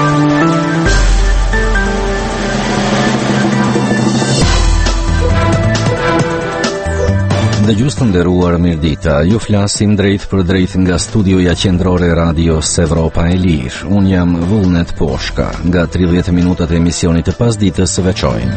Dëgjues të nderuar, mirëdita. Ju flasim drejt për drejt nga studioja qendrore Radios Evropa e Lirë. Unë jam Vullnet Poshka. Nga 30 minutat e emisionit të pasdites së veçojnë.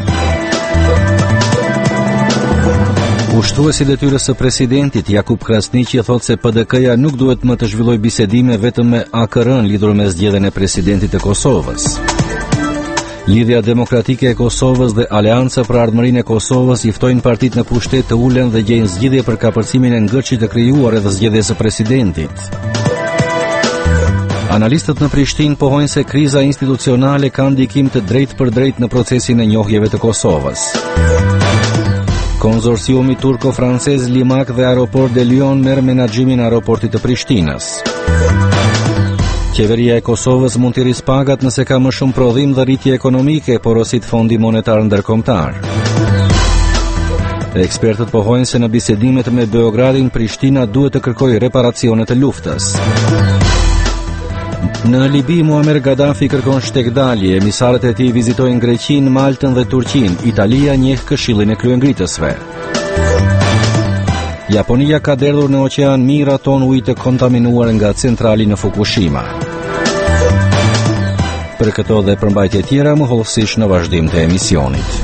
Ushtruesi i detyrës së presidentit Jakub Krasniqi thotë se PDK-ja nuk duhet më të zhvillojë bisedime vetëm me AKR-n lidhur me zgjedhjen e presidentit të Kosovës. Lidhja Demokratike e Kosovës dhe Aleanca për Ardhmërinë e Kosovës i ftojnë partitë në pushtet të ulen dhe gjejnë zgjidhje për kapërcimin e ngërçit të krijuar edhe zgjedhjes së presidentit. Analistët në Prishtinë pohojnë se kriza institucionale ka ndikim të drejtë për drejtë në procesin e njohjeve të Kosovës. Konsorciumi turko-francez Limak dhe Aeroport de Lyon merr menaxhimin e aeroportit të Prishtinës. Qeveria e Kosovës mund të rrisë pagat nëse ka më shumë prodhim dhe rritje ekonomike, porosit Fondi Monetar Ndërkombëtar. Ekspertët pohojnë se në bisedimet me Beogradin, Prishtina duhet të kërkojë reparacione të luftës. Në Libi, Muammar Gaddafi kërkon shtekdalje, emisarët e tij vizitojnë Greqinë, Maltën dhe Turqinë. Italia njeh Këshillin e Kryengritësve. Japonia ka derdhur në oqean mijëra ton ujë të kontaminuar nga centrali në Fukushima. Për këto dhe përmbajtje tjera, mohëllësisht në vazhdim të emisionit.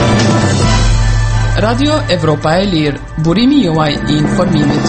Radio Evropa e Lirë, burimi juaj i informimit.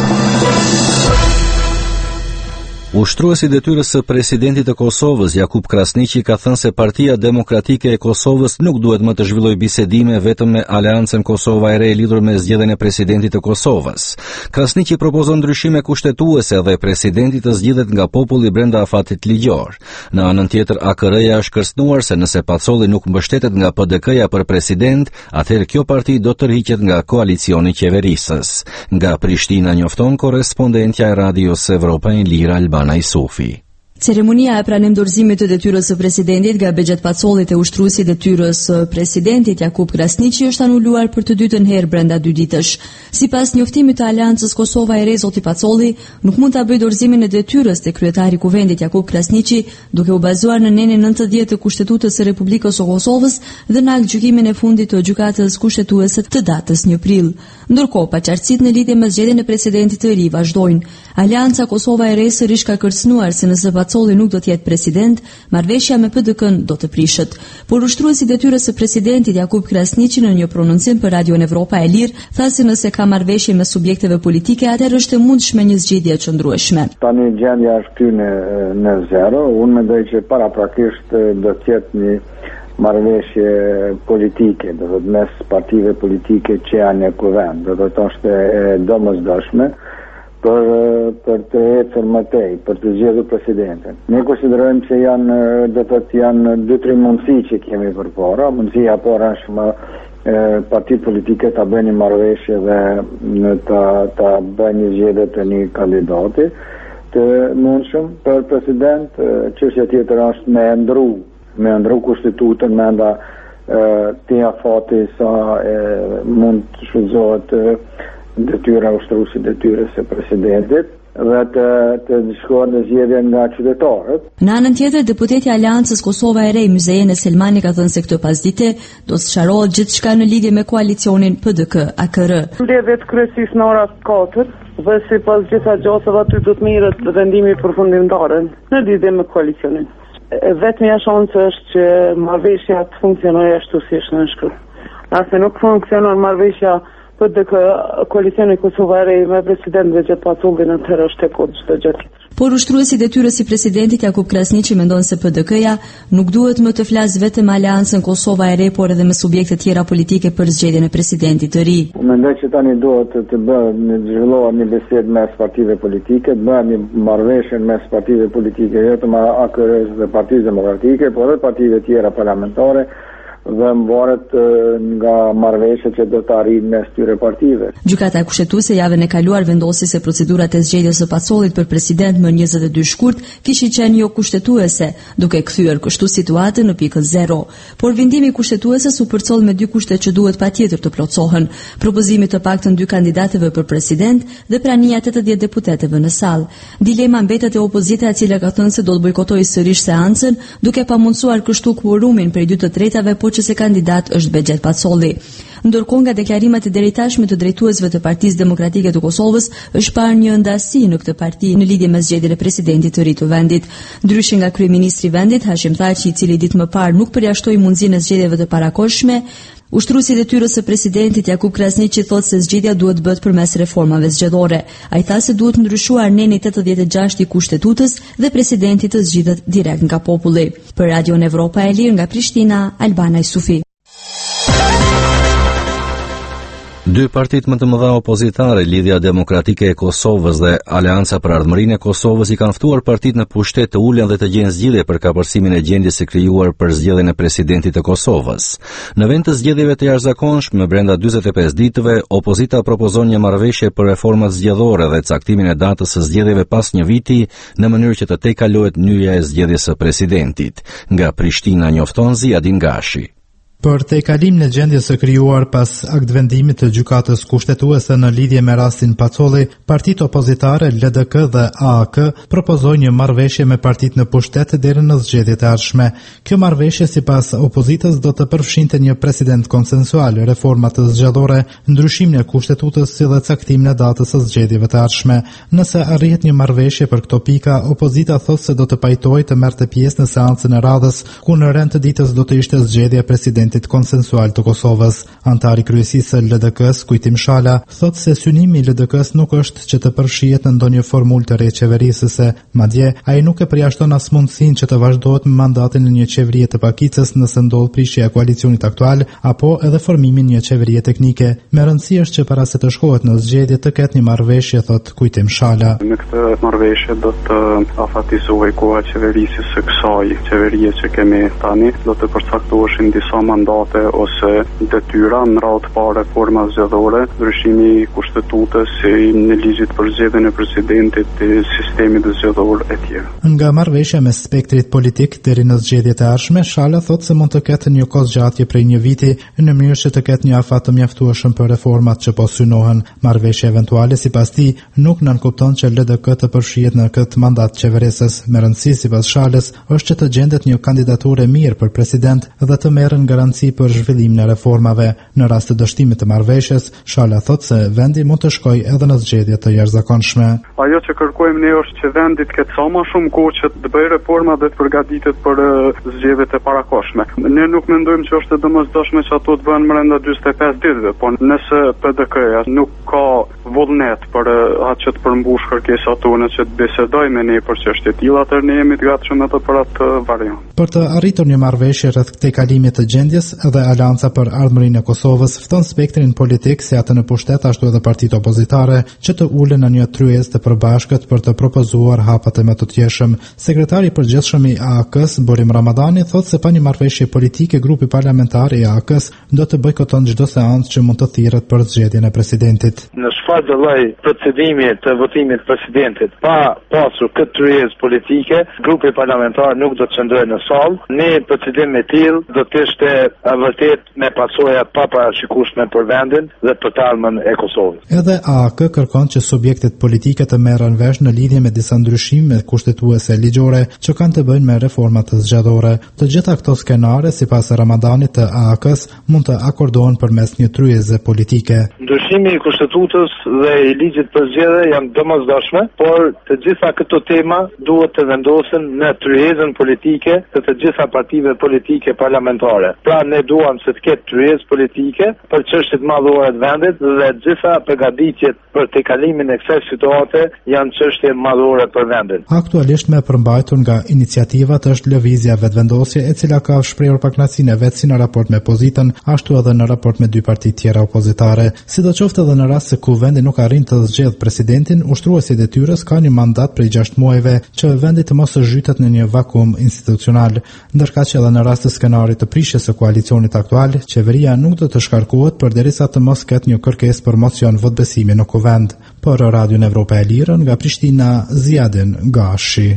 Ushtruesi i detyrës së presidentit të Kosovës, Jakub Krasniqi, ka thënë se Partia Demokratike e Kosovës nuk duhet më të zhvillojë bisedime vetëm me Aleancën Kosova e Re lidhur me zgjedhjen e presidentit të Kosovës. Krasniqi propozon ndryshime kushtetuese dhe presidenti të zgjidhet nga populli brenda afatit ligjor. Në anën tjetër, AKR-ja është kërcënuar se nëse Pacolli nuk mbështetet nga PDK-ja për president, atëherë kjo parti do të tërhiqet nga koalicioni qeverisës. Nga Prishtina njofton korrespondentja e Radios Evropa e Lirë Albana Sufi. Ceremonia e pranimdorëzimit të detyrës së presidentit nga Bexhet Pacollit e ushtruesi i detyrës së presidentit Jakub Krasniqi është anuluar për të dytën herë brenda 2 ditësh. Sipas njoftimit të Aleancës Kosova e Re, zoti Pacolli nuk mund ta bëjë dorëzimin e detyrës te kryetari i kuvendit Jakub Krasniqi, duke u bazuar në nenin 90 të Kushtetutës së Republikës së Kosovës dhe në aktgjykimin e fundit të gjykatës kushtetuese të datës 1 prill. Ndërkohë, paqartësitë në lidhje me zgjedhjen e presidentit të ri vazhdojnë. Aleanca Kosova e Re sërish ka kërcënuar se nëse Pacolli nuk do të jetë president, marrëveshja me PDK-n do të prishet. Por ushtruesi i detyrës së presidentit Jakub Krasniqi në një prononcim për Radion Evropa e Lirë tha se nëse ka marrëveshje me subjekteve politike, atëherë është e mundshme një zgjidhje e qëndrueshme. Tani gjendja është këtu në zero. Unë mendoj që paraprakisht do të jetë një marrëveshje politike, do të thotë mes partive politike që janë në kuvend, do të thotë është e domosdoshme për të ecur më tej, për të zgjedhur presidentin. Ne konsiderojmë se janë 2-3 mundësi që kemi përpara. Mundësia e parë është partitë politike ta bëjnë marrëveshje dhe ta bëjnë një zgjedhje të një kandidati të mundshëm për president. Çështja tjetër është me ndru kushtetutën, me nda të afati sa mund të shfrytëzohet detyra ushtruesi detyrës së presidentit dhe të shkohet në zgjedhje nga qytetarët. Në anën tjetër, deputeti i Aleancës Kosova e Re, Myzejene Selmani, ka thënë se këtë pasdite do të sqarohet gjithçka në lidhje me koalicionin PDK-AKR. Mbledhjet kryesisë në orën 4 dhe sipas gjitha gjosave aty do të merret vendimi përfundimtar në lidhje me koalicionin. Vetmja shanse është që marrëveshja të funksionojë ashtu si është nënshkruar. Nëse nuk funksionon marrëveshja PDK, koalicioni Kosova e Re me president Bexhet Pacolli në tërë është e kodë çdo gjë tjetër. Por ushtruesi i detyrës së presidentit Jakub Krasniqi mendon se PDK-ja nuk duhet më të flasë vetëm Aleancën Kosova e Re, por edhe me subjekte tjera politike për zgjedhjen e presidentit të ri. Mendoj që tani duhet të bëhet një zhvillohet një bisedë mes partive politike, të bëhet një marrëveshje mes partive politike, jo vetëm AKR-s dhe Partisë Demokratike, por edhe partive tjera parlamentare, dhe mvaret nga marrëveshjet që do të arrijnë mes tyre partive. Gjykata kushtetuese javën e kaluar vendosi se procedurat e zgjedhjes së Pacollit për president më 22 shkurt kishin qenë jo kushtetuese, duke kthyer kështu situatën në pikën 0. Por vendimi kushtetueses u përcoll me dy kushte që duhet patjetër të plotësohen: propozimi të paktën 2 kandidatëve për president dhe prania 80 deputetëve në sallë. Dilema mbetet e opozita, e cila ka thënë se do të bojkotojë sërish seancën, duke pamundsuar kështu kvorumin për 2/3 po që se kandidat është Begjet Pacolli. Ndërkohë, nga deklarimet e deritashme të drejtuesve të Partisë Demokratike të Kosovës, është parë një ndasi në këtë parti në lidhje me zgjedhjen e presidentit të ri të vendit. Ndryshe nga kryeministri i vendit Hashim Thaçi, i cili ditë më parë nuk përjashtoi mundësinë e zgjedhjeve të parakohshme, ushtruesi i detyrës së presidentit Jakub Krasniqi thotë se zgjedhja duhet bëhet përmes reformave zgjedhore. Ai tha se duhet ndryshuar neni 86 i kushtetutës dhe presidenti të zgjidhet direkt nga populli. Për Radion Evropa e Lirë nga Prishtina, Albana Ysufi. Dy partit më të mëdha opozitare, Lidhja Demokratike e Kosovës dhe Aleanca për Ardhmërinë e Kosovës, i kanë ftuar partitë në pushtet të ulen dhe të gjejnë zgjidhje për kapërsimin e gjendjes së krijuar për zgjedhjen e presidentit të Kosovës. Në vend të zgjedhjeve të jashtëzakonshme brenda 45 ditëve, opozita propozon një marrëveshje për reformat zgjedhore dhe caktimin e datës së zgjedhjeve pas një viti, në mënyrë që të tejkalohet nyja e zgjedhjes së presidentit. Nga Prishtina njofton Ziadin Gashi. Për tejkalimin e gjendjes së krijuar pas aktvendimit të gjykatës kushtetuese në lidhje me rastin Pacolli, partitë opozitare LDK dhe AAK propozojnë një marrëveshje me partitë në pushtet deri në zgjedhjet e ardhshme. Kjo marrëveshje sipas opozitës do të përfshinte një president konsensual, reforma të zgjedhore, ndryshimin e kushtetues si dhe caktimin e datës së zgjedhjeve të ardhshme. Nëse arrihet një marrëveshje për këto pika, opozita thotë se do të pajtojë të merrte pjesë në seancën e radhës, ku në rend të ditës do të ishte zgjedhja e presidentit konsensual të Kosovës. Antari kryesisë së LDK-s, Kujtim Shala, thotë se synimi i LDK-s nuk është që të përfshihet në ndonjë formulë të re qeverisëse, madje ai nuk e përjashton as mundësinë që të vazhdohet me mandatin në një qeverie të pakicës nëse ndodh prishja e koalicionit aktual apo edhe formimin një qeverie teknike. Me rëndësi është që para se të shkohet në zgjedhje të ketë një marrëveshje, thotë Kujtim Shala. Në këtë marrëveshje do të afatizohej koha e qeverisë së kësaj qeverie që kemi tani, do të përcaktoheshin disa mandate ose detyra në radhë parë reforma zgjedhore, ndryshimi i kushtetutës, në ligjit për zgjedhjen e presidentit, sistemit zgjedhor e tjerë. Nga marrëveshja me spektrit politik deri në zgjedhjet e ardhshme, Shala thotë se mund të ketë një kozgjatje prej një viti në mënyrë që të ketë një afat të mjaftueshëm për reformat që po synohen. Marrëveshja eventuale sipas tij nuk nënkupton që LDK të përfshihet në këtë mandat qeverisës. Me rëndësi sipas Shalës është që të gjendet një kandidaturë mirë për president dhe të merren garanci për zhvillimin e reformave. Në rast të dështimit të marrëveshjes, Shala thotë se vendi mund të shkojë edhe në zgjedhje të jashtëzakonshme. Ajo që kërkojmë ne është që vendi të ketë sa më shumë kohë që të bëjë reforma dhe të përgatitet për zgjedhjet e parakohshme. Ne nuk mendojmë që është e domosdoshme që ato të bëhen brenda 45 ditëve, por nëse PDK-ja nuk ka vullnet për atë që të përmbush kërkesat tona që të bisedojë me ne për çështje të tilla, atëherë ne jemi të gatshëm edhe për atë variant. Për të arritur një marrëveshje rreth tejkalimit të gjendjes, edhe Aleanca për Ardhmërinë e Kosovës fton spektrin politik si atë në pushtet ashtu edhe partitë opozitare që të ulen në një tryezë të përbashkët për të propozuar hapat e më të tjeshëm. Sekretari i përgjithshëm i AAK-s, Borim Ramadani, thotë se pa një marrëveshje politike, grupi parlamentar i AAK-s do të bojkoton çdo seancë që mund të thirret për zgjedhjen e presidentit. Në çfarë do lloj procedimi të votimit të presidentit pa pasur këtë tryezë politike, grupi parlamentar nuk do të qëndrojë në sallë. Një procedim me tillë do të ishte vërtet me pasoja pa parashikueshme për vendin dhe për talmën e Kosovës. Edhe AAK kërkon që subjektet politike të merren vesh në lidhje me disa ndryshime kushtetuese ligjore që kanë të bëjnë me reformat zgjedhore. Të gjitha këto skenare, sipas Ramadanit të AAK-s, mund të akordohen përmes një tryeze politike. Ndryshimi i kushtetutës dhe i ligjit për zgjedhje janë domosdoshme, por të gjitha këto tema duhet të vendosen në tryezën politike të gjitha partive politike parlamentare. Pra ne duam se të ketë tryezë politike për çështjet madhore të vendit dhe gjitha përgatitjet për tejkalimin e kësaj situate janë çështje madhore për vendin. Aktualisht me përmbajtur nga iniciativat është lëvizja vetvendosje, e cila ka shprehur pakënaqësinë e vet si në raport me opozitën, ashtu edhe në raport me dy partitë tjera opozitare. Sidoqoftë edhe në rast se ku vendi nuk arrin të zgjedhë presidentin, ushtruesi i detyrës ka një mandat prej 6 muajve që vendi të mos zhytet në një vakum institucional, ndërkaq që edhe në rast të skenarit të prishjes së koalicionit aktual, qeveria nuk do të shkarkohet përderisa të mos ketë një kërkesë për mocion votbesimi në kuvend. Për Radion Evropa e Lirë nga Prishtina, Ziadin Gashi.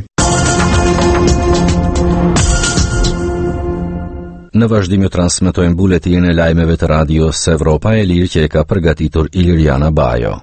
Në vazhdim ju transmetojmë buletin e lajmeve të Radios Evropa e Lirë që e ka përgatitur Iliriana Bajo.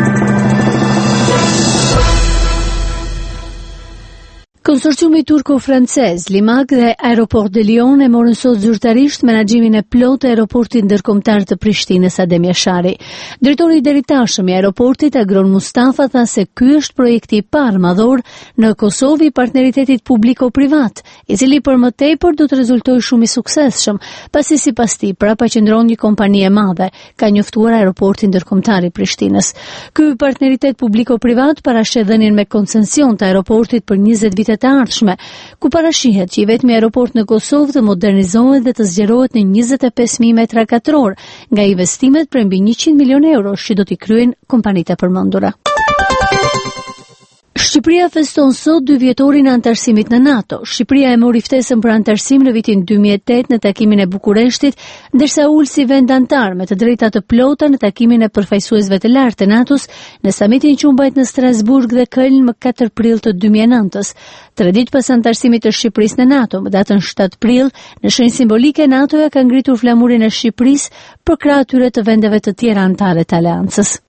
Konsorciumi turko-francez, Limak dhe Aeroport de Lyon e morën sot zyrtarisht menaxhimin e plotë të aeroportit ndërkombëtar të Prishtinës Adem Jashari. Drejtori i deritashëm i aeroportit Agron Mustafa tha se ky është projekti i parë madhor në Kosovë i partneritetit publiko-privat, i cili për më tepër do të rezultojë shumë i suksesshëm, pasi sipas tij prapa qëndron një kompani e madhe, ka njoftuar aeroporti ndërkombëtar i Prishtinës. Ky partneritet publiko-privat parasheh dhënien me koncesion të aeroportit për 20 vite të ardhshme, ku parashihet që i vetmi aeroport në Kosovë të modernizohet dhe të zgjerohet në 25.000 metra katror nga investimet për mbi 100 milion euro që do t'i kryen kompanitë e përmendura. Shqipëria feston sot 2 vjetorin e antarësimit në NATO. Shqipëria e mori ftesën për antarësim në vitin 2008 në takimin e Bukureshtit, ndërsa ul si vend antar me të drejta të plota në takimin e përfaqësuesve të lartë të NATO-s në samitin që u mbajt në Strasburg dhe Köln më 4 prill të 2009-s. 3 ditë pas antarësimit të Shqipërisë në NATO, më datën 7 prill, në shenjë simbolike NATO-ja ka ngritur flamurin e Shqipërisë për krah atyre të vendeve të tjera anëtare të aleancës.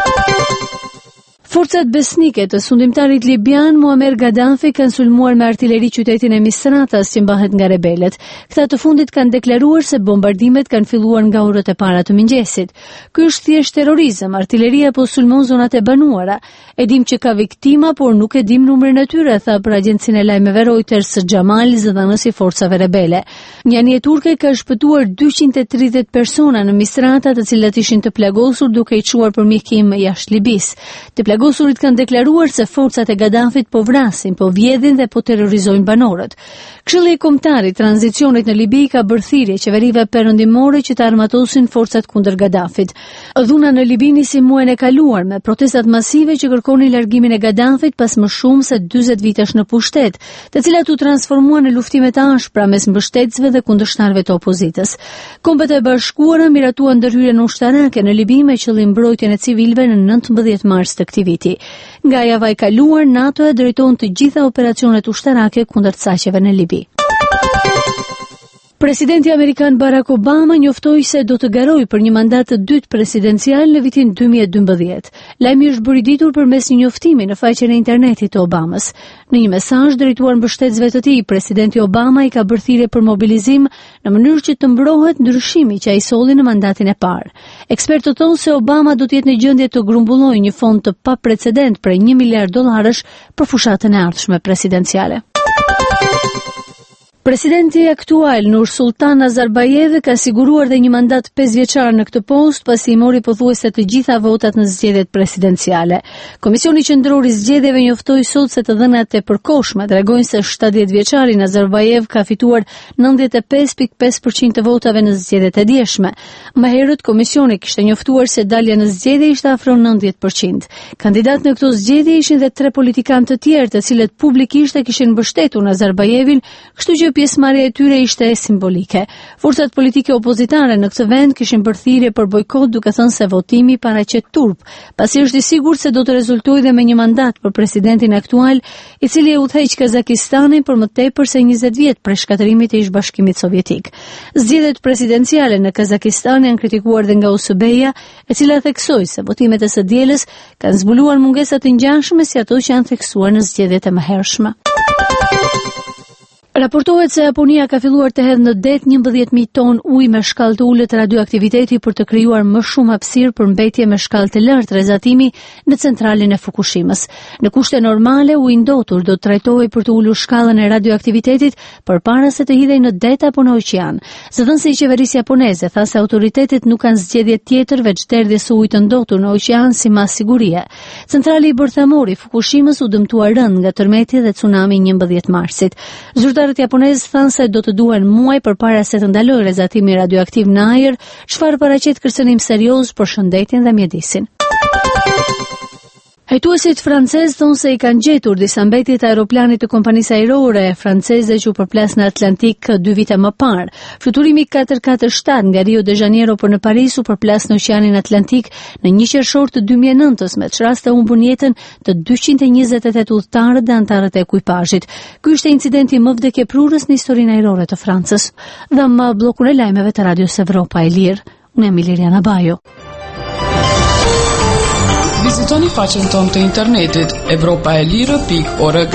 Forcat besnike të sundimtarit libian Muammar Gaddafi kanë sulmuar me artilleri qytetin e Misratas që mbahet nga rebelët. Këta të fundit kanë deklaruar se bombardimet kanë filluar nga orët e para të mëngjesit. Ky është thjesht terrorizëm, artilleria po sulmon zonat e banuara. E dim që ka viktima, por nuk e dim numrin e tyre, tha për agjencinë e lajmeve Reuters Xhamal, zëdhënësi i forcave rebele. Një anije turke ka shpëtuar 230 persona në Misrata, të cilat ishin të plagosur duke i çuar për mjekim jashtë Libis. Gosurit kanë deklaruar se forcat e Gaddafit po vrasin, po vjedhin dhe po terrorizojnë banorët. Këshilli Kombëtar i Tranzicionit në Libi ka bërë thirrje qeverive perëndimore që të armatosin forcat kundër Gaddafit. Dhuna në Libi nisi muajin e kaluar me protestat masive që kërkonin largimin e Gaddafit pas më shumë se 40 vitesh në pushtet, të cilat u transformuan në luftime të ashpra mes mbështetësve dhe kundërshtarëve të opozitës. Kombët e Bashkuara miratuan ndërhyrjen ushtarake në Libi me qëllim mbrojtjen e civilëve në 19 mars të këtij viti. Nga java e kaluar, NATO e drejton të gjitha operacionet ushtarake kundër saqeve në Libi. Presidenti amerikan Barack Obama njoftoi se do të garojë për një mandat të dytë presidencial në vitin 2012. Lajmi është bërë ditur përmes një njoftimi në faqen e internetit të Obamas. Në një mesazh drejtuar mbështetësve të tij, presidenti Obama i ka bërë thirrje për mobilizim në mënyrë që të mbrohet ndryshimi që ai solli në mandatin e parë. Ekspertët thonë se Obama do të jetë në gjendje të grumbullojë një fond të paprecedent për $1 miliard për fushatën e ardhshme presidenciale. Presidenti aktual Nursultan Nazarbayev ka siguruar dhe një mandat 5 vjeçar në këtë post pasi i mori pothuajse të gjitha votat në zgjedhjet presidenciale. Komisioni qendror i zgjedhjeve njoftoi sot se të dhënat e përkohshme tregojnë se 70 vjeçari Nazarbayev ka fituar 95.5% të votave në zgjedhjet e dieshme. Më herët komisioni kishte njoftuar se dalja në zgjedhje ishte afro 90%. Kandidat në këto zgjedhje ishin dhe 3 politikanë të tjerë, të cilët publikisht e kishin mbështetur Nazarbajevin, kështu që pjesëmarrja e tyre ishte simbolike. Forcat politike opozitare në këtë vend kishin bërë thirrje për bojkot, duke thënë se votimi paraqet turp, pasi është i sigurt se do të rezultojë dhe me një mandat për presidentin aktual, i cili e udhëheq Kazakistanin për më tepër se 20 vjet prej shkatërimit të ish-bashkimit sovjetik. Zgjedhjet presidenciale në Kazakistan janë kritikuar dhe nga OSBE-ja, e cila theksoi se votimet e së dielës kanë zbuluar mungesa të ngjashme si ato që janë theksuar në zgjedhjet e mëhershme. Raportohet se Japonia ka filluar të hedhë në det 11.000 ton ujë me shkallë të ulët radioaktiviteti për të krijuar më shumë hapësirë për mbetje me shkallë të lartë rrezatimi në centralin e Fukushimas. Në kushte normale, uji ndotur do të trajtohej për të ulur shkallën e radioaktivitetit përpara se të hidhej në det apo në oqean. Zëdhënësi i qeverisë japoneze tha se autoritetet nuk kanë zgjedhje tjetër veç derdhjes së ujit të ndotur në oqean si mas sigurie. Centrali i bërthamor i Fukushimas u dëmtua rënd nga tërmeti dhe tsunami 11 marsit. Zyrtarët japonezë thanë se do të duhen muaj përpara se të ndalojë rrezatimi radioaktiv në ajër, çfarë paraqet kërcënim serioz për shëndetin dhe mjedisin. Hetuesit francez thonë se i kanë gjetur disa mbetje të aeroplanit të kompanisë ajrore franceze që u përplas në Atlantik 2 vite më parë. Fluturimi 447 nga Rio de Janeiro për në Paris u përplas në Oqeanin Atlantik në 1 qershor të 2009, me çrast të humbur jetën të 228 udhëtarët dhe anëtarët e ekuipazhit. Ky ishte incidenti më vdekjeprurës në historinë ajrore të Francës. Dhe më bllokun e lajmeve të Radios Evropa e Lirë. Unë jam Iliriana Bajo. Vizitoni faqen tonë të internetit evropaelire.org.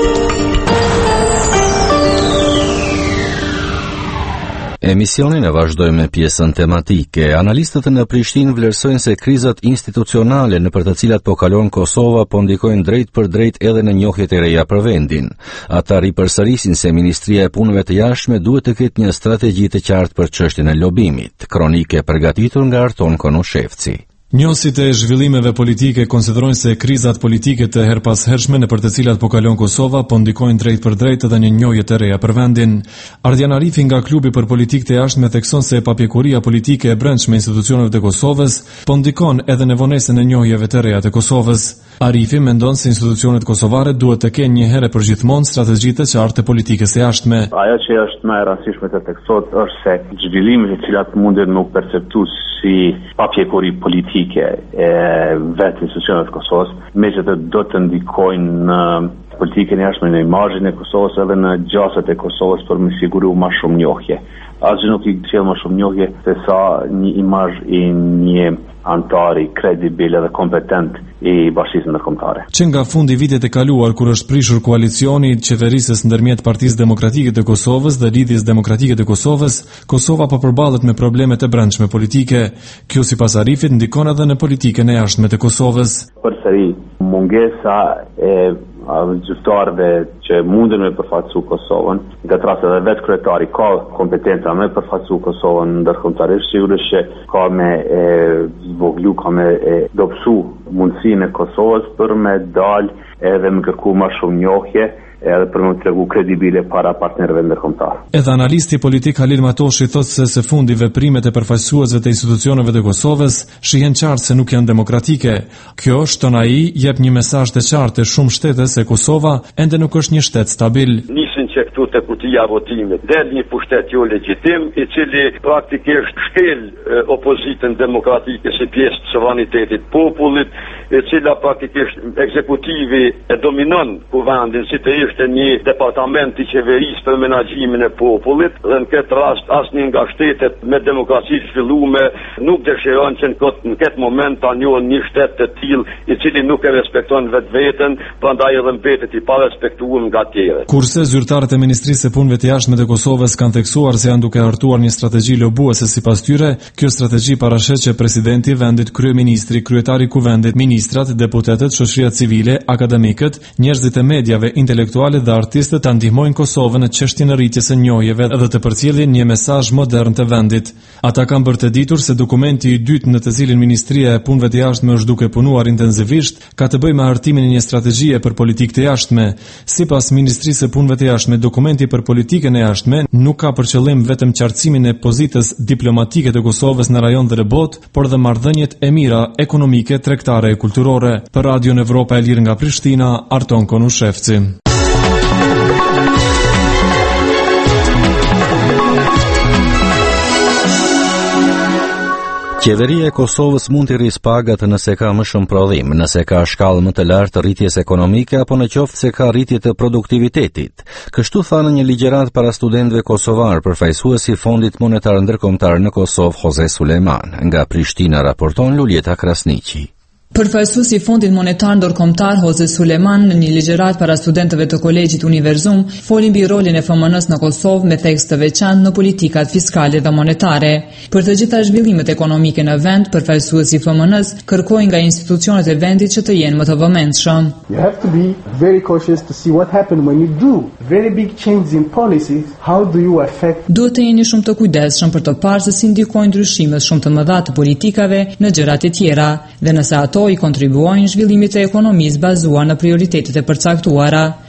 Emisionin e vazhdojmë me pjesën tematike. Analistët në Prishtinë vlerësojnë se krizat institucionale në për të cilat po kalon Kosova po ndikojnë drejt për drejt edhe në njohjet e reja për vendin. Ata ripërsërisin se Ministria e Punëve të Jashtme duhet të ketë një strategji të qartë për çështjen e lobimit. Kronike përgatitur nga Arton Konushevci. Njësit e zhvillimeve politike konsiderojnë se krizat politike të her pas hershme në për të cilat po kalon Kosova po ndikojnë drejt për drejt edhe në njohje të reja për vendin. Ardian Arifi nga klubi për politikë të jashtme thekson se papjekuria politike e brendshme e institucioneve të Kosovës po ndikon edhe në vonesën e njohjeve të reja të Kosovës. Arifi mendon se institucionet kosovare duhet të kenë një herë për gjithmonë strategji të qartë të politikës së jashtme. Ajo që është më e rëndësishme të theksohet është se zhvillimet të cilat mundin nuk perceptues si papjekuri politike e vetë institucionet të Kosovës, megjithatë do të ndikojnë në politikën e jashtme, në imazhin e Kosovës edhe në gjasat e Kosovës për me siguru më shumë njohje. Asgjë nuk i sjell më shumë njohje se sa një imazh i një antari kredibil dhe kompetent i bashkisë ndërkombëtare. Që nga fundi vitet e kaluar kur është prishur koalicioni i qeverisës ndërmjet Partisë Demokratike të Kosovës dhe Lidhjes Demokratike të Kosovës, Kosova po përballet me probleme të brendshme politike. Kjo sipas Arifit ndikon edhe në politikën e jashtme të Kosovës. Përsëri mungesa e gjyqtarëve që mundën me përfaqësu Kosovën, nga trasë edhe vetë kryetari ka kompetenca me përfaqësu Kosovën ndërkombëtarisht, sigurisht që ka me zvoglu, ka me dobësu mundësinë e Kosovës për me dalë edhe me kërku më shumë njohje edhe për më tregu kredibile para partnerëve ndërkombëtar. Edhe analisti politik Halil Matoshi thotë se së fundi veprimet e përfaqësuesve të institucioneve të Kosovës shihen qartë se nuk janë demokratike. Kjo, shton ai, jep një mesazh të qartë shumë shtete se Kosova ende nuk është një shtet stabil. Nisin që këtu të kutia votimit del një pushtet jo legjitim, i cili praktikisht shkel opozitën demokratike si pjesë të sovranitetit popullit, e cila praktikisht ekzekutivi e dominon kuvendin si të ishte një departament i qeverisë për menaxhimin e popullit, dhe në këtë rast asnjë nga shtetet me demokraci të zhvilluar nuk dëshiron që në këtë moment ta njohin një shtet të tillë i cili nuk e respekton vetveten, prandaj edhe mbetet i parespektuar nga të tjerët. Kurse zyrtarët e Ministrisë së Punëve të Jashtme të Kosovës kanë theksuar se janë duke hartuar një strategji lobuese sipas tyre, kjo strategji parashet që presidenti i vendit, kryeministri, kryetari i kuvendit, ministrat, deputetët, shoqëria civile, akademikët, njerëzit e mediave, intelektualët dhe artistët ta ndihmojnë Kosovën në çështjen e rritjes së njohjeve dhe të përcjellin një mesazh modern të vendit. Ata kanë bërë të ditur se dokumenti i dytë në të cilin Ministria e Punëve të Jashtme është duke punuar intensivisht ka të bëjë me hartimin e një strategjie për politikë të jashtme. Sipas Ministrisë së Punëve të Jashtme, dokumenti për politikën e jashtme nuk ka për qëllim vetëm qartësimin e pozitës diplomatike të Kosovës në rajon dhe në botë, por dhe marrëdhëniet e mira ekonomike, tregtare e kulturore. Për Radion Evropa e Lirë nga Prishtina, Arton Konushevci. Qeveria e Kosovës mund të rrisë pagat nëse ka më shumë prodhim, nëse ka shkallë më të lartë të rritjes ekonomike apo në qoftë se ka rritje të produktivitetit. Kështu tha në një ligjërat para studentëve kosovar përfaqësuesi i Fondit Monetar Ndërkombëtar në Kosovë, Jose Suleman. Nga Prishtina raporton Luljeta Krasniqi. Përfaqësuesi i Fondit Monetar Ndërkombëtar Jose Suleman në një ligjërat para studentëve të Kolegjit Univerzum foli mbi rolin e FMN-s në Kosovë me theks të veçantë në politikat fiskale dhe monetare. Për të gjitha zhvillimet ekonomike në vend, përfaqësuesi i FMN-s kërkoi nga institucionet e vendit që të jenë më të vëmendshëm. You have to be very cautious to see what happens when you do very big changes in policies. How do you affect? Duhet të jeni shumë të kujdesshëm për të parë se si ndikojnë ndryshimet shumë të mëdha të politikave në gjërat e tjera dhe nëse ato i kontribuojnë zhvillimit të ekonomisë bazuar në prioritetet e përcaktuara.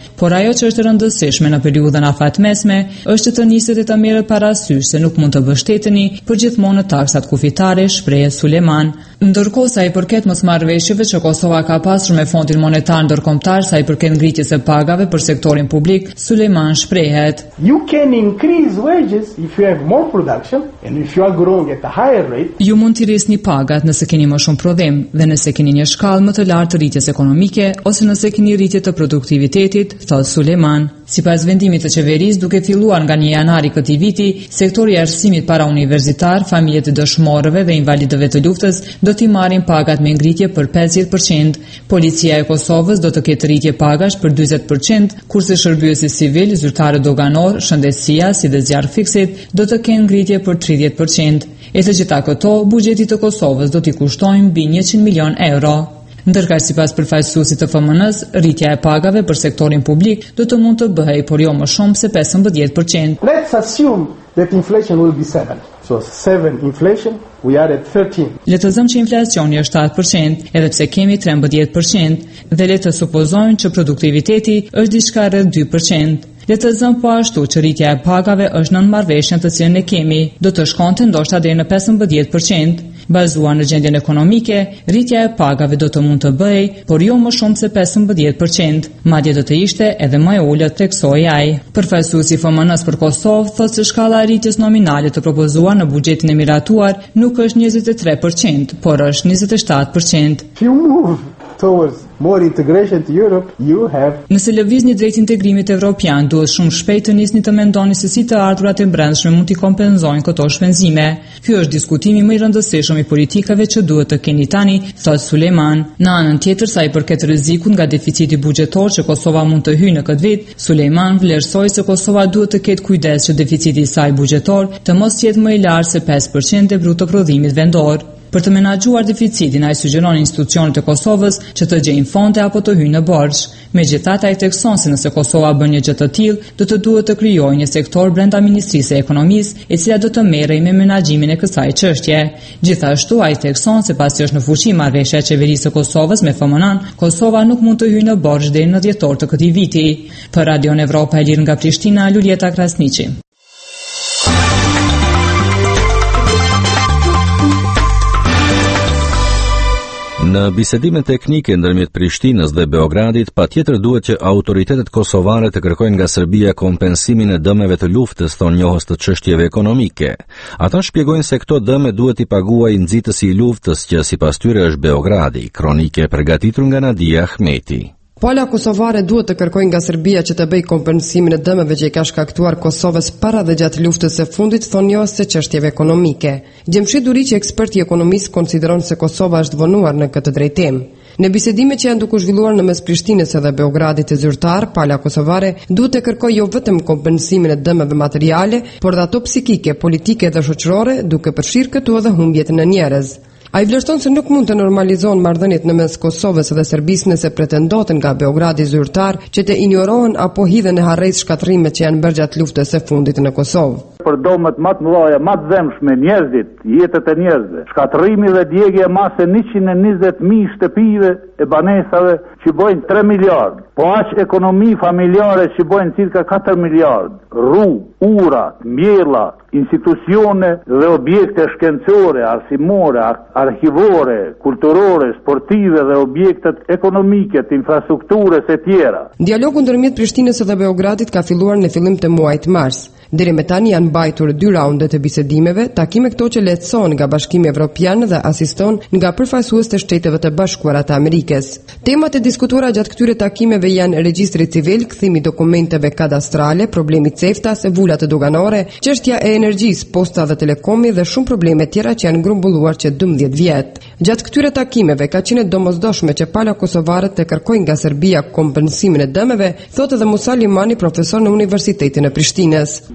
por ajo që është rëndësishme në periudhën afatmesme është që të niset të merret parasysh se nuk mund të mbështeteni përgjithmonë në taksat kufitare, shpreh Suleman. Ndërkohë sa i përket mosmarrëveshjeve që Kosova ka pasur me Fondin Monetar Ndërkombëtar sa i përket ngritjes së pagave për sektorin publik, Suleman shprehet: You can increase wages if you have more production and if you are growing at a higher rate. Ju mund t'i rrisni pagat nëse keni më shumë prodhim dhe nëse keni një shkallë më të lartë të rritjes ekonomike ose nëse keni rritje të produktivitetit, thot Suleman. Sipas vendimit të qeverisë, duke filluar nga 1 janari këtij viti, sektori i arsimit parauniversitar, familjet e dëshmorëve dhe invalidëve të luftës do t'i marrin pagat me ngritje për 50%. Policia e Kosovës do të ketë rritje pagash për 40%, kurse shërbyesi civil, zyrtarë doganor, shëndetësia si dhe zjarr fiksit do të kenë ngritje për 30%. E të gjitha këto, buxheti të Kosovës do t'i kushtojë mbi 100 milion euro. Ndërka sipas përfaqësuesit të FMN-s, rritja e pagave për sektorin publik do të mund të bëhej, por jo më shumë se 15%. Let's assume that inflation will be 7. So 7 inflation, we are at 13. Le të zëmë që inflacioni është 7%, edhe pse kemi 13%, dhe le të supozojmë që produktiviteti është diçka rreth 2%. Le të zëmë po ashtu që rritja e pagave është nën marrëveshjen të cilën ne kemi, do të shkonte ndoshta deri në 15%. Bazuar në gjendjen ekonomike, rritja e pagave do të mund të bëhej, por jo më shumë se 15%, madje do të ishte edhe më e ulët, theksoi ai. Përfaqësuesi i FMN-s për Kosovë thotë se shkalla e rritjes nominale të propozuar në buxhetin e miratuar nuk është 23%, por është 27%. Towards more integration to Europe, you have. Nëse lëvizni drejt integrimit evropian, duhet shumë shpejt të nisni të mendoni se si të ardhurat e brendshme mund t'i kompenzojnë këto shpenzime. Ky është diskutimi më i rëndësishëm i politikave që duhet të keni tani, thot Suleman. Në anën tjetër, sa i përket rrezikut nga deficiti buxhetor që Kosova mund të hyjë në këtë vit, Suleman vlerësoi se Kosova duhet të ketë kujdes që deficiti i saj buxhetor të mos jetë më i lartë se 5% e brutoprodhimit vendor. Për të menaxhuar deficitin, ai sugjeron institucionet e Kosovës që të gjejnë fonde apo të hyjnë në borxh. Megjithatë, ai thekson se nëse Kosova bën një gjë të tillë, do të duhet të krijojë një sektor brenda Ministrisë së Ekonomisë, e cila do të merrej me menaxhimin e kësaj çështje. Gjithashtu, ai thekson se pasi është në fuqi marrëveshja e qeverisë së Kosovës me FMN-n, Kosova nuk mund të hyjë në borxh deri në dhjetor të këtij viti. Për Radion Evropa e Lirë nga Prishtina, Lulieta Krasniqi. Në bisedime teknike ndërmjet Prishtinës dhe Beogradit, patjetër duhet që autoritetet kosovare të kërkojnë nga Serbia kompensimin e dëmeve të luftës, thonë njohës të çështjeve ekonomike. Ata shpjegojnë se këto dëme duhet i paguajë nxitësi i luftës, që sipas tyre është Beogradi. Kronike përgatitur nga Nadia Ahmeti. Pala kosovare duhet të kërkojnë nga Serbia që të bëjë kompensimin e dëmeve që i ka shkaktuar Kosovës para dhe gjatë luftës së fundit, thonë njohës së çështjeve ekonomike. Gjemshi Duriqi, ekspert i ekonomisë, konsideron se Kosova është vonuar në këtë drejtim. Në bisedime që janë duke zhvilluar në mes Prishtinës edhe Beogradit të zyrtar, pala kosovare duhet të kërkojë jo vetëm kompensimin e dëmeve materiale, por dhe ato psikike, politike dhe shoqërore, duke përfshirë këtu edhe humbjet në njerëz. Ai vlerëson se nuk mund të normalizohen marrëdhëniet në mes Kosovës dhe Serbisë nëse pretendohet nga Beogradi zyrtar që të injorohen apo hidhen në harrejt shkatrimet që janë bërë gjatë luftës së fundit në Kosovë. Për domet më të mëdha, më të zemshme, njerëzit, jetët e njerëzve, shkatrimi dhe djegje mas se 120.000 shtëpive e banesave që bojnë 3 miliard, po aq ekonomi familjare që bojnë cirka 4 miliard, rrugë, ura, mjella, institucione dhe objekte shkencore, arsimore, arhivore, kulturore, sportive dhe objektet ekonomike të infrastrukturës e tjera. Dialogu ndërmjet Prishtinës dhe Beogradit ka filluar në fillim të muajit mars. Deri me tani janë mbajtur 2 raunde të bisedimeve, takime këto që lehtësohen nga Bashkimi Evropian dhe asiston nga përfaqësues të Shteteve të Bashkuara të Amerikës. Temat e diskutuara gjatë këtyre takimeve janë regjistri civil, kthimi i dokumenteve kadastrale, problemi ceftas, vulat doganore, çështja e energjisë, posta dhe telekomi dhe shumë probleme tjera që janë grumbulluar që 12 vjet. Gjatë këtyre takimeve ka qenë domosdoshme që pala kosovare të kërkojnë nga Serbia kompensimin e dëmeve, thotë edhe Musa Limani, profesor në Universitetin e Prishtinës.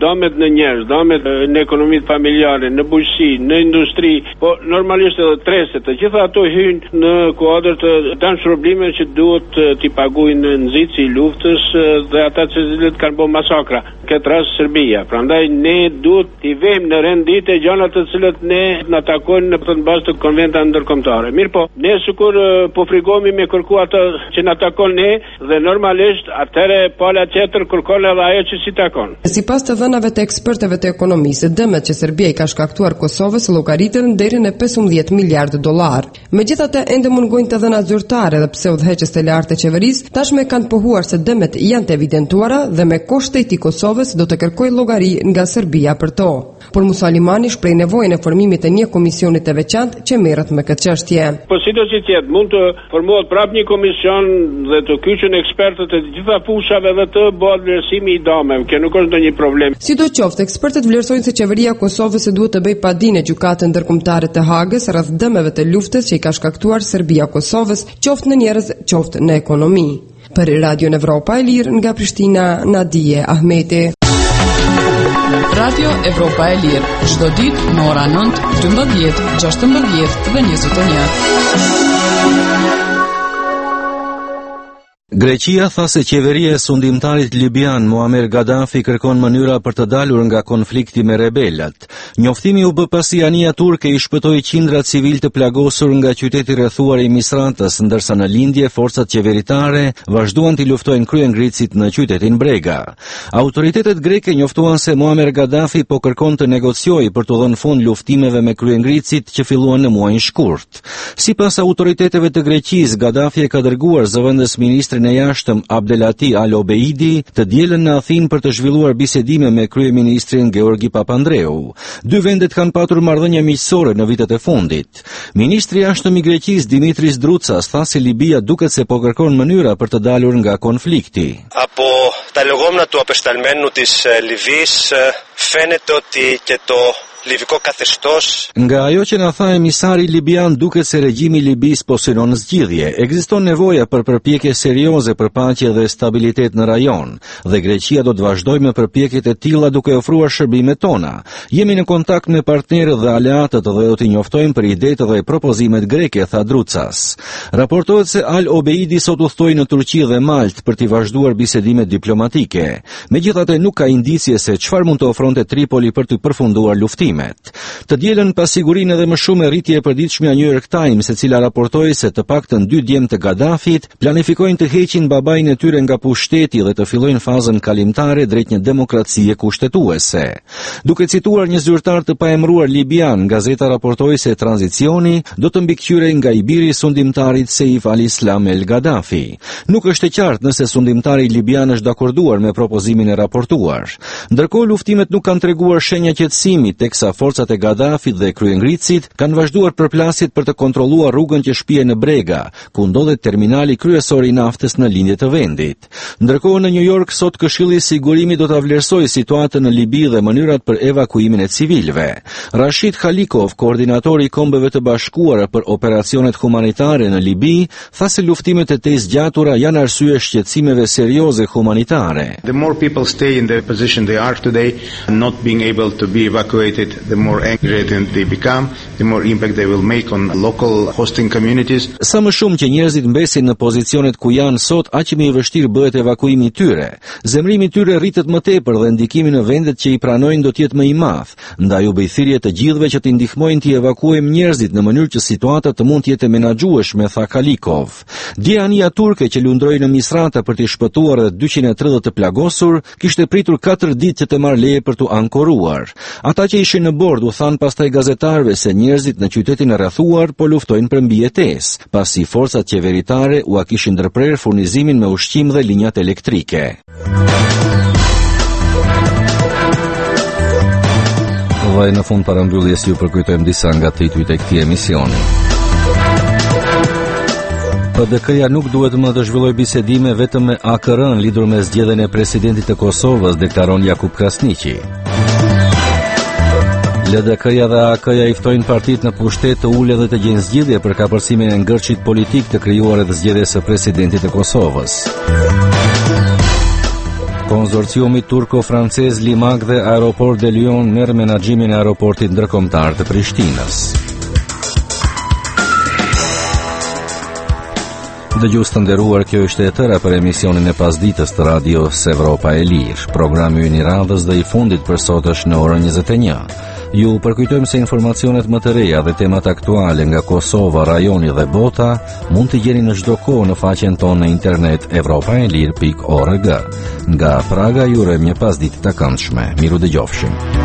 damet në njerëz, damet në ekonomitë familjare, në bujqësi, në industri, po normalisht edhe treset, të gjitha ato hyjnë në kuadër të dashurime që duhet t'i paguajnë nxitësi i luftës dhe ata që kanë bërë masakra. Këtë rast Serbia. Prandaj ne duhet t'i vëmë në rendite gjëra të cilat ne na takojnë në bazë të konventave ndërkombëtare. Mirë po, ne sikur po frigohemi me kërku atë që na takon ne dhe normalisht atëre pala tjetër kërkon edhe ajo që si takon. Sipas të dhënave të ekspertëve të ekonomisë, dëmet që Serbia i ka shkaktuar Kosovës llogaritën deri në 15 miliardë dollar. Megjithatë, ende mungojnë të dhëna zyrtare dhe pse udhëheqës të lartë të qeverisë tashmë kanë pohuar se dëmet janë të evidentuara dhe me koshtet i Kosovës do të kërkojë llogari nga Serbia për to. Por Musalimani shpreh nevojën e formimit të një komisioni të veçantë që merret me këtë çështje. Po sidoqë që tjetë, mund të formohet prapë një komision dhe të kyçen ekspertët e gjitha fushave dhe të bëhet vlerësimi i dameve. Kjo nuk është ndonjë problem. Sidoqoftë, ekspertët vlerësojnë se qeveria e Kosovës duhet të bëjë padinë gjykatën ndërkombëtare të Hagës rreth dëmeve të luftës që i ka shkaktuar Serbia Kosovës, qoftë në njerëz, qoftë në ekonomi. Për Radio Evropa e Lirë nga Prishtina, Nadije Ahmeti. Radio Evropa e Lirë, çdo ditë në orën 9, 12, 16 dhe 21. Greqia tha se qeveria e sundimtarit libian Muammar Gaddafi kërkon mënyra për të dalur nga konflikti me rebelat. Njoftimi u bë pasi anija turke i shpëtoi qindra civil të plagosur nga qyteti rrethuar i Misratës, ndërsa në lindje forcat qeveritare vazhduan t'i luftojnë kryengricit në qytetin Brega. Autoritetet greke njoftuan se Muammar Gaddafi po kërkon të negociojë për të dhënë fund luftimeve me kryengricit që filluan në muajin shkurt. Sipas autoriteteve të Greqisë, Gaddafi e ka dërguar zëvendës ministrin e jashtëm Abdelati Al-Obeidi të dielën në Athinë për të zhvilluar bisedime me kryeministrin Georgi Papandreou. Dy vendet kanë patur marrëdhënie miqësore në vitet e fundit. Ministri i jashtëm i Greqisë Dimitris Drutsas tha se Libia duket se po kërkon mënyra për të dalur nga konflikti. Από τα λεγόμενα του απεσταλμένου της Λιβύης φαίνεται ότι και το Liviko καθεστώς. Nga ajo që na tha emisari libian duket se regjimi i Libis po synon zgjidhje. Ekziston nevoja për përpjekje serioze për paqe dhe stabilitet në rajon, dhe Greqia do të vazhdojë me përpjekjet e tilla duke ofruar shërbimet tona. Jemi në kontakt me partnerët dhe aleatët dhe do t'i njoftojmë për idetë dhe propozimet greke, tha Drutsas. Raportohet se Al-Obeidi sot udhtoi në Turqi dhe Malt për t'i vazhduar bisedimet diplomatike. Megjithatë nuk ka indicje se çfarë mund të ofronte Tripoli për të përfunduar luftimin. Të dielën pas sigurinë edhe më shumë rritje e përditshme a New York Times, e cila raportoi se të paktën 2 djemt të Gaddafit planifikojnë të heqin babain e tyre nga pushteti dhe të fillojnë fazën kalimtare drejt një demokracie kushtetuese. Duke cituar një zyrtar të paemëruar libian, gazeta raportoi se tranzicioni do të mbikëqyrej nga i biri i sundimtarit Seif al-Islam el-Gaddafi. Nuk është e qartë nëse sundimtari libian është dakorduar me propozimin e raportuar. Ndërkohë luftimet nuk kanë treguar shenja qetësimi, teksa forcat e Gaddafit dhe kryengricit kanë vazhduar përplasjet për të kontrolluar rrugën që shpije në Brega, ku ndodhet terminali kryesor i naftës në lindje të vendit. Ndërkohë në New York sot Këshilli i Sigurimit do ta vlerësojë situatën në Libi dhe mënyrat për evakuimin e civilëve. Rashid Khalikov, koordinatori i Kombeve të Bashkuara për operacionet humanitare në Libi, tha se luftimet e tej zgjatura janë arsye shqetësimeve serioze humanitare. The more people stay in the position they are today, not being able to be evacuated, the more angry they become, the more impact they will make on local hosting communities. Sa më shumë që njerëzit mbesin në pozicionet ku janë sot, aq më i vështirë bëhet evakuimi i tyre. Zemrimi i tyre rritet më tepër dhe ndikimi në vendet që i pranojnë do të jetë më i madh. Ndaj u bëj thirrje të gjithëve që të ndihmojnë të evakuojmë njerëzit në mënyrë që situata të mund të jetë menaxhueshme, tha Kalikov. Dje anija turke që lundroi në Misrata për të shpëtuar rreth 230 të plagosur, kishte pritur 4 ditë që të marrë leje për t'u ankoruar. Ata që ishin në bord u thanë pastaj gazetarëve se njerëzit në qytetin e rrethuar po luftojnë për mbijetesë, pasi forcat qeveritare u kishin ndërprerë furnizimin me ushqim dhe linjat elektrike. Dhe në fund parambyljes ju përkujtojmë disa nga titujt e këtij emisioni. PDK-ja nuk duhet më të zhvillojë bisedime vetëm me AKR-n lidhur me zgjedhjen e presidentit të Kosovës, deklaron Jakub Krasniqi. LDK-ja dhe AK-ja i ftojnë partitë në pushtet të ulë dhe të gjejnë zgjidhje për kapërcimin e ngërçit politik të krijuar rreth zgjedhjes së presidentit të Kosovës. Konzorciumi turko-francez Limak dhe Aeroport de Lyon merr menaxhimin e aeroportit ndërkombëtar të Prishtinës. Dëgjues të nderuar, kjo është e tëra për emisionin e pasditës të radios Evropa e Lirë. Programi ynë i radhës dhe i fundit për sot është në orën 21. Ju përkujtojmë se informacionet më të reja dhe temat aktuale nga Kosova, rajoni dhe bota mund të gjeni në çdo kohë në faqen tonë në internet evropaelir.org. Nga Praga ju urojmë një pasditë të këndshme. Miru dëgjofshim.